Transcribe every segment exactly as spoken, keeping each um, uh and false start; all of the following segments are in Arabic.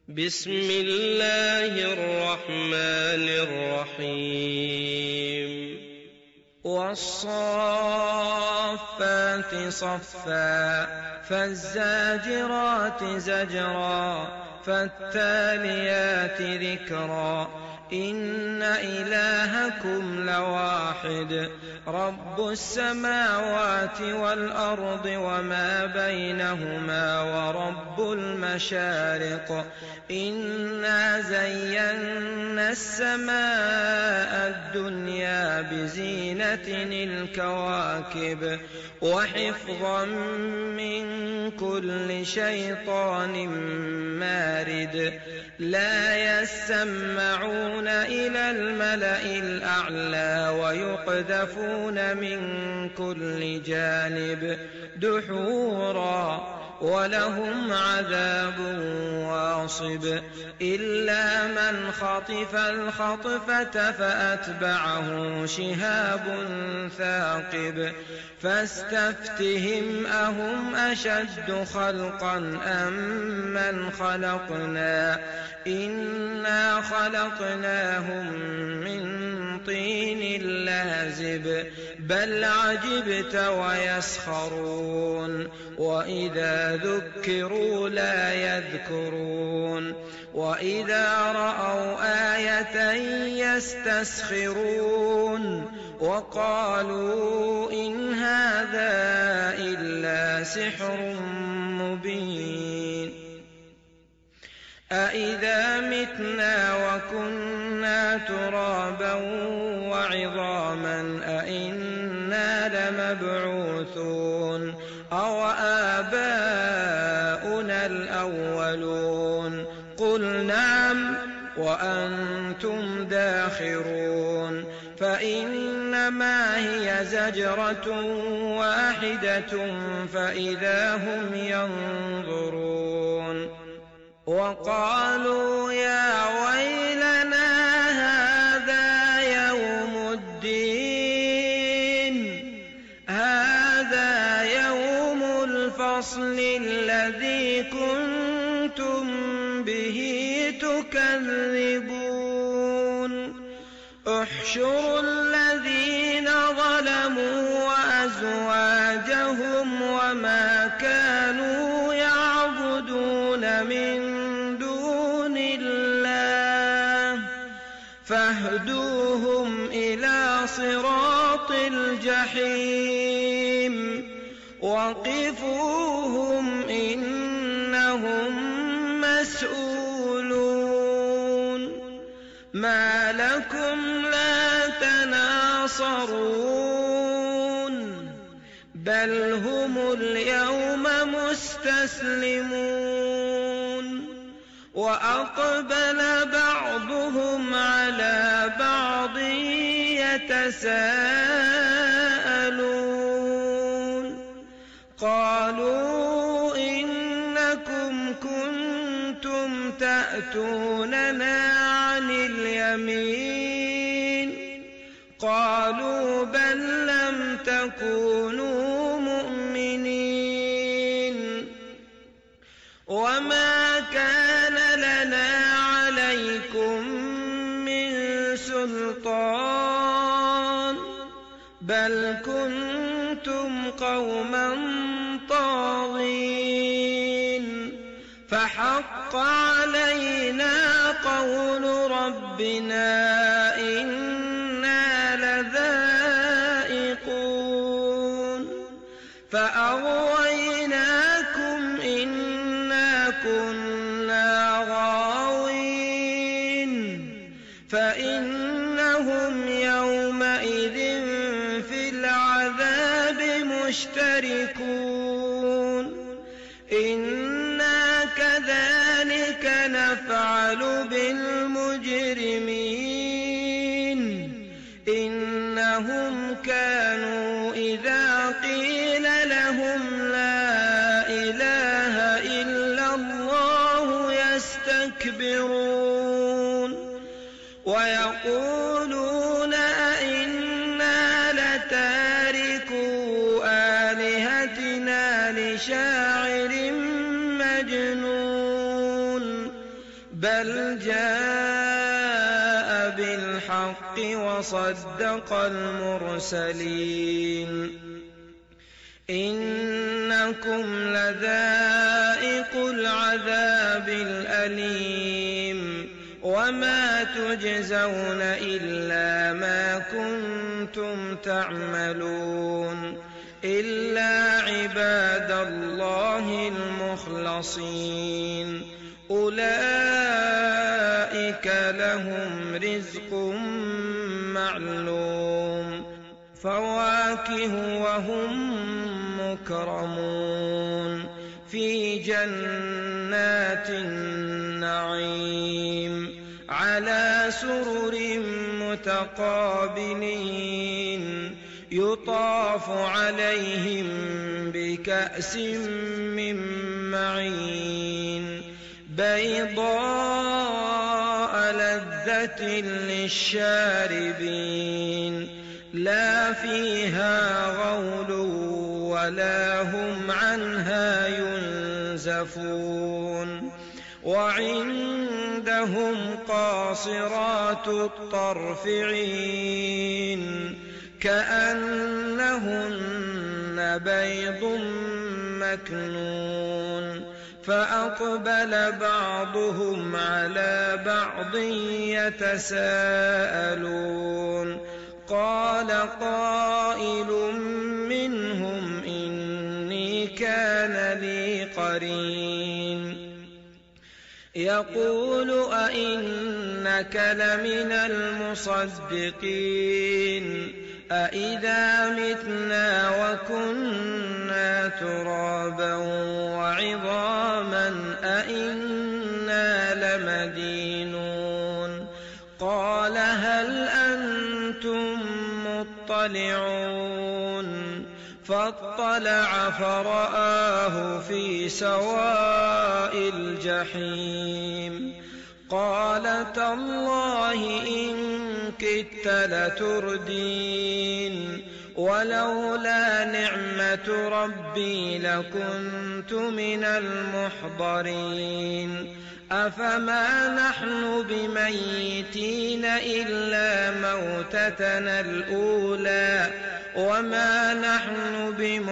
بسم الله الرحمن الرحيم والصافات صفا فالزاجرات زجرا فالتاليات ذكرا إن إلهكم لواحد رب السماوات والأرض وما بينهما ورب المشارق إنا زينا السماء الدنيا بزينة الكواكب وحفظا من كل شيطان مارد لا يسمعون إلى الملأ الأعلى ويقذفون من كل جانب دحورا ولهم عذاب واصب إلا من خطف الخطفة فأتبعه شهاب ثاقب فاستفتهم أهم أشد خلقا أم من خلقنا إنا خلقناهم من طين لازب بل عجبت ويسخرون وإذا ذكروا لا يذكرون وإذا رأوا آية يستسخرون وقالوا إن هذا إلا سحر مبين أإذا متنا وكنا ترابا وعظاما أإنا لمبعوثون أو آباؤنا الأولون قل نعم وأنتم داخرون فإنما هي زجرة واحدة فإذا هم ينظرون وقالوا يا ويلنا هذا يوم الدين هذا يوم الفصل الذي كنتم به تكذبون احشروا الذين ظلموا وأزواجهم وما كانوا يعبدون من دون الله فاهدوهم إلى صراط الجحيم وقفوهم إنهم مسؤولون ما لكم لا تناصرون بل هم اليوم مستسلمون وأقبل بعضهم على بعض يتساءلون قالوا إنكم كنتم تأتوننا عن اليمين قالوا بل لم تكونوا مؤمنين وما كان لنا عليكم من سلطان بل كنتم قوما طاغين فحق علينا قول ربنا إنا لذائقون فأغويناكم إنا كنا غاوين فإنهم يومئذ في العذاب مشتركون إنا كذلك نفعل بالمجرمين إنهم كانوا إذا قيل لهم لا إله إلا الله يستكبرون ويقولون أئنا لتاركو آلهتنا لشاعر مجنون بل جاء بالحق وصدق المرسلين إنكم لذائق العذاب الأليم وما تجزون إلا ما كنتم تعملون إلا عباد الله المخلصين أولئك لهم رزق معلوم فواكه وهم مكرمون في جنات النعيم على سرر متقابلين يطاف عليهم بكأس من معين بيضاء لذة للشاربين لا فيها غول ولا هم عنها ينزفون وعندهم قاصرات الطرف عين كأنهن بيض مكنون فأقبل بعضهم على بعض يتساءلون قال قائل منهم إني كان لي قرين يقول أئنك لمن المصدقين أئذا متنا وكنا ترابا وعظاما أئنا لمدينون قال هل أنتم مطلعون فاطلع فرآه في سواء الجحيم قال تالله إن كدت لتردين ولولا نعمة ربي لكنت من المحضرين أفما نحن بميتين إلا موتتنا الأولى وما نحن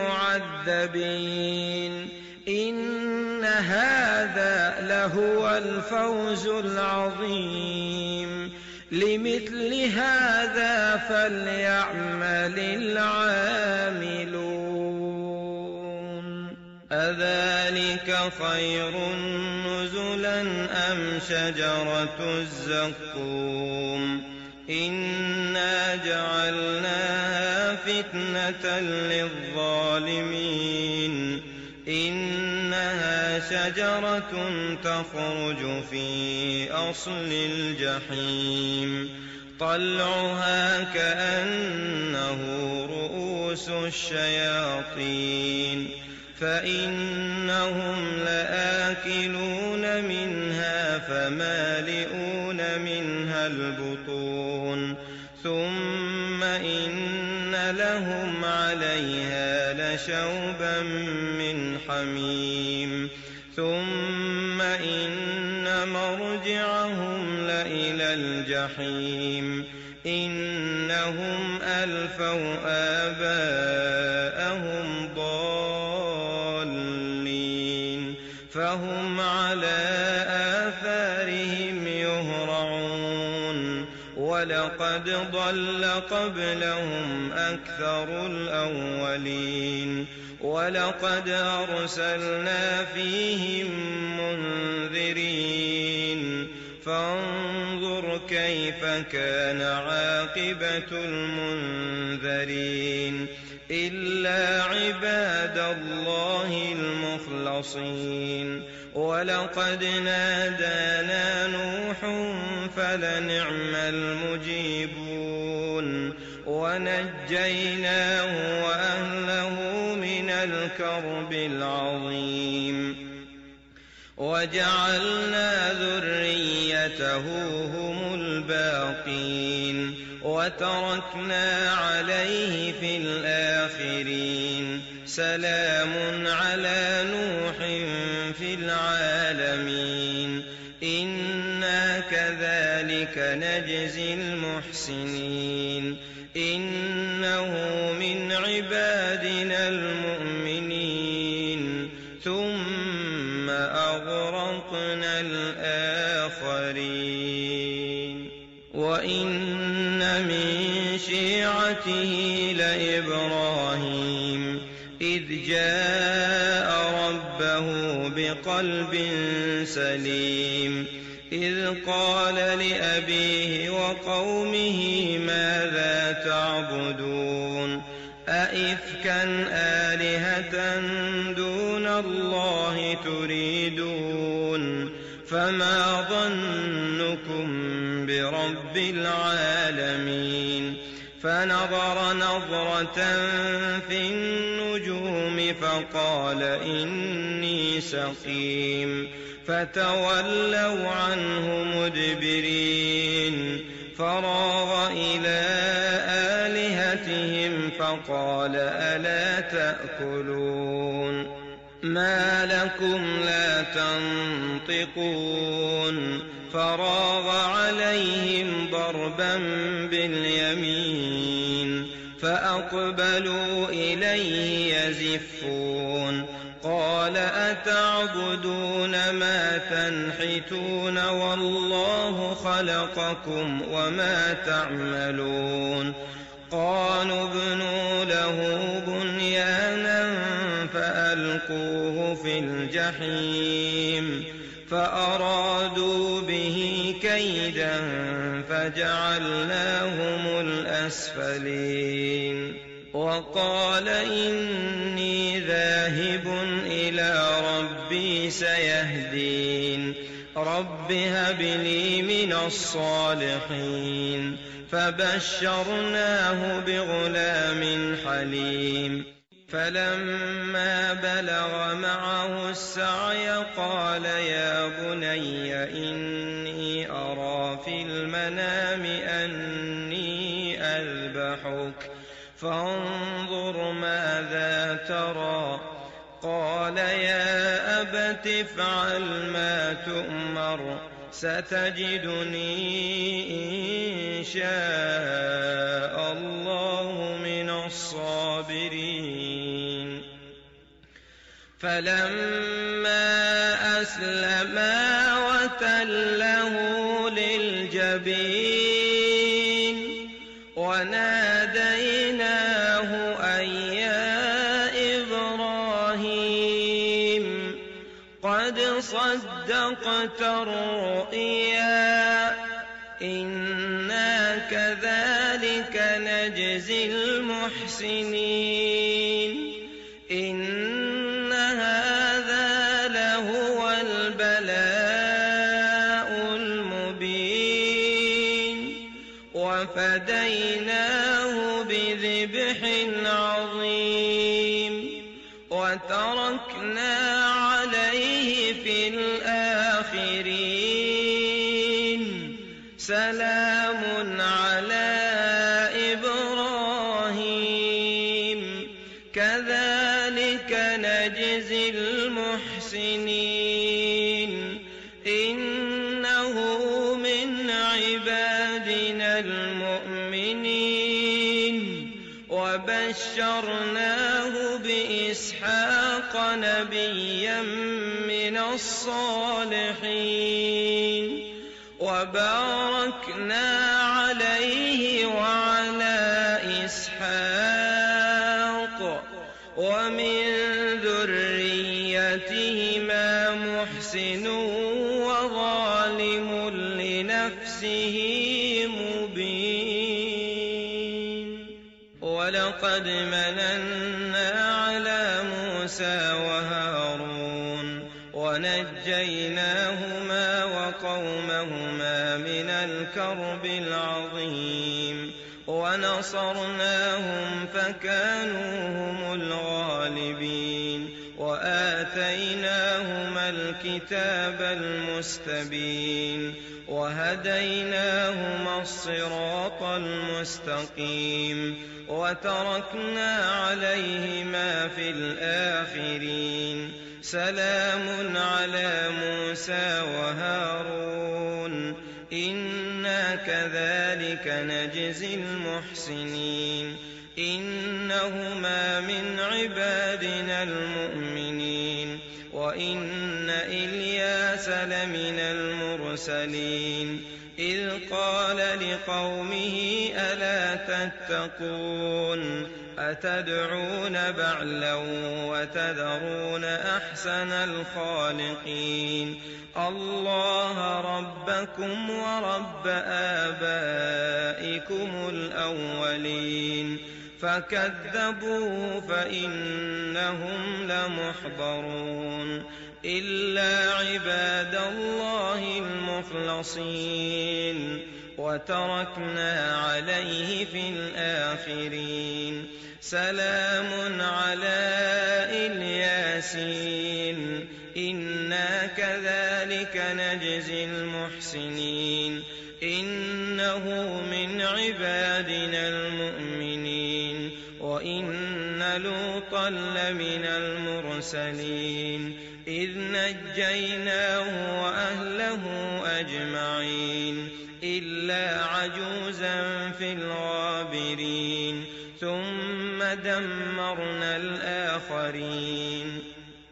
بمعذبين إن هذا لهو الفوز العظيم لمثل هذا فليعمل العاملون أذلك خير نزلا أم شجرة الزقوم إنا جعلناها فتنة للظالمين إنها شجرة تخرج في أصل الجحيم طلعها كأنه رؤوس الشياطين فإنهم لآكلون منها فمالئون منها البطون ثم إن لهم عليها لشوبا من حميم ثم إن مرجعهم لإلى الجحيم إنهم ألفوا آباءهم ضالين فهم على آثارهم يهرعون ولقد ضل قبلهم أكثر الأولين ولقد أرسلنا فيهم منذرين فانظر كيف كان عاقبة المنذرين إلا عباد الله المخلصين ولقد نادانا نوح فلنعم المجيبون ونجيناه وأهله من الكرب العظيم وجعلنا ذريته هم الباقين وتركنا عليه في الآخرين سلام على نوح في العالمين إن كذلك نجزي المحسنين إنه من عبادنا المؤمنين ثم أغرقنا الآخرين وإن من شيعته لإبراهيم إذ جاء ربه بقلب سليم إذ قال لأبيه وقومه ماذا تعبدون أئفكا آلهة دون الله تريدون فما ظنكم برب العالمين فنظر نظرة في النجوم فقال إني سقيم فتولوا عنه مدبرين فراغ إلى آلهتهم فقال ألا تأكلون ما لكم لا تنطقون فراغ عليهم ضربا باليمين فأقبلوا إليه يزفون قال أتعبدون ما تنحتون والله خلقكم وما تعملون قالوا ابنوا له بنيانا فألقوه في الجحيم فأرادوا به كيدا فجعلناهم الأسفلين وقال إني ذاهب إلى ربي سيهدين رب هب لي من الصالحين فبشرناه بغلام حليم فلما بلغ معه السعي قال يا بني إني أرى في المنام أني أذبحك فانظر ماذا ترى قال يا أبت افعل ما تؤمر ستجدني إن شاء الله من الصابرين فلما أسلما وتله للجبين وناديناه أن يا إبراهيم قد صدقت الرؤيا إنا كذلك نجزي المحسنين إن هذا لهو البلاء المبين وفديناه بذبح عظيم وتركنا عليه في الآخرين سلام على إبراهيم كذلك نجزي المحسنين إنه من عبادنا المؤمنين وبشرناه بإسحاق نبيا من الصالحين وباركنا عليه وعلى إسحاق ومن ذريتهما محسن وظالم لنفسه مبين ولقد مننا على موسى وهارون ونجيناهما وقومهما من الكرب العظيم ونصرناهم فكانوا هم الغالبين وآتيناهما الكتاب المستبين وهديناهما الصراط المستقيم وتركنا عليهما في الآخرين سلام على موسى وهارون كذلك نجزي المحسنين إنهما من عبادنا المؤمنين وإن إلياس لمن المرسلين إذ قال لقومه ألا تتقون أتدعون بعلا وتذرون أحسن الخالقين الله ربكم ورب آبائكم الأولين فكذبوه فإنهم لمحضرون إلا عباد الله المخلصين وتركنا عليه في الآخرين سلام على الياسين إنا كذلك نجزي المحسنين إنه من عبادنا المؤمنين وإن لوطا لمن المرسلين إذ نجيناه وأهله أجمعين إلا عجوزا في الغابرين ثم دمرنا الآخرين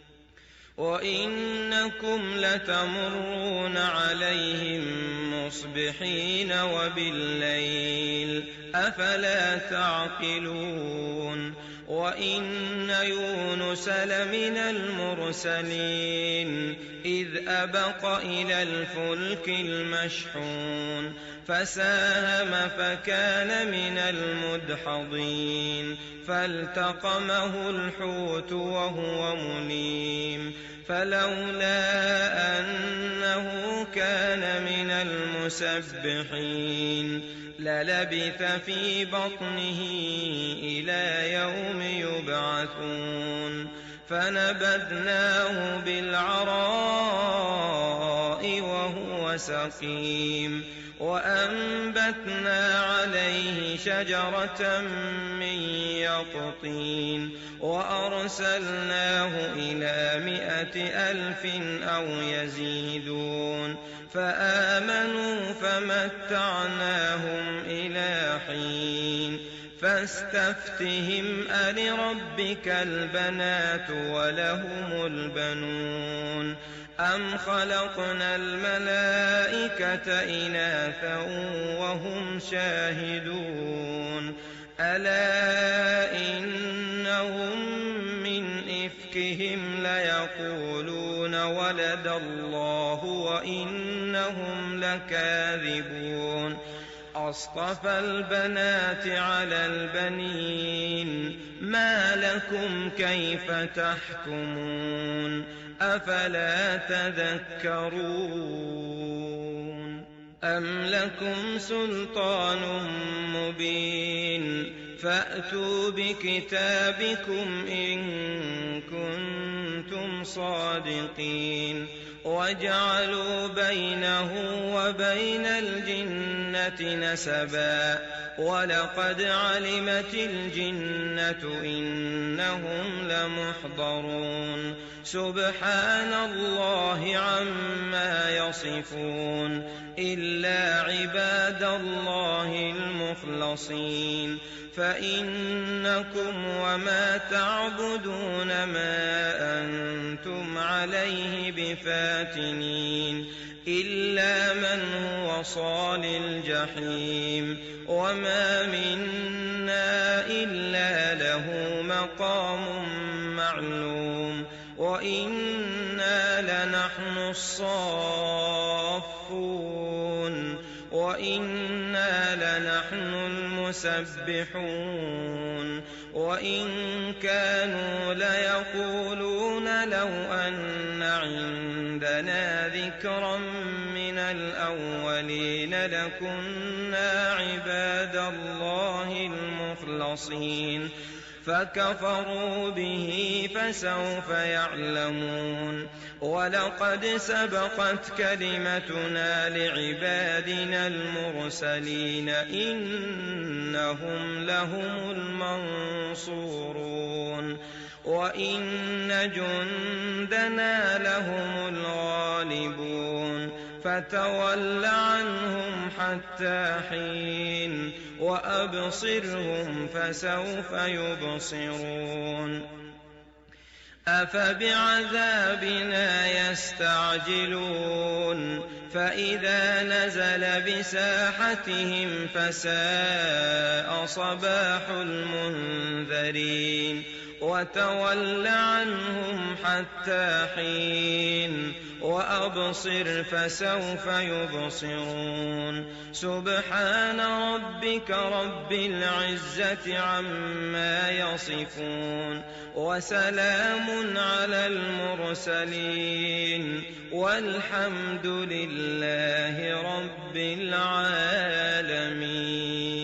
وإنكم لتمرون عليهم مصبحين وبالليل أفلا تعقلون وإن يونس لمن المرسلين إذ أبق إلى الفلك المشحون فساهم فكان من المدحضين فالتقمه الحوت وهو مليم فلولا أنه كان من المسبحين للبث في بطنه إلى يوم يبعثون فنبذناه بالعراء وهو سقيم وأنبتنا عليه شجرة من يقطين وأرسلناه إلى مائة ألف أو يزيدون فآمنوا فمتعناهم إلى حين فاستفتهم ألربك البنات ولهم البنون أم خلقنا الملائكة إناثا وهم شاهدون ألا إنهم من إفكهم ليقولون ولد الله وإنهم لكاذبون أصطفى البنات على البنين ما لكم كيف تحكمون أفلا تذكرون أم لكم سلطان مبين فأتوا بكتابكم إن كنتم صادقين وجعلوا بينه وبين الجنة نسبا ولقد علمت الجنة إنهم لمحضرون سبحان الله عما يصفون إلا عباد الله المخلصين فإنكم وما تعبدون ما أنتم عليه بفاتنين إلا من هو صال الجحيم وما منا إلا له مقام معلوم وإنا لنحن الصافون وإنا لنحن المسبحون وإن كانوا ليقولون لو أن عندنا ذكرا من الأولين لكنا عباد الله المخلصين فكفروا به فسوف يعلمون ولقد سبقت كلمتنا لعبادنا المرسلين إنهم لهم المنصورون وإن جندنا لهم الغالبون فتول عنهم حتى حين وأبصرهم فسوف يبصرون أفبعذابنا يستعجلون فإذا نزل بساحتهم فساء صباح المنذرين وتول عنهم حتى حين وأبصر فسوف يبصرون سبحان ربك رب العزة عما يصفون وسلام على المرسلين والحمد لله رب العالمين.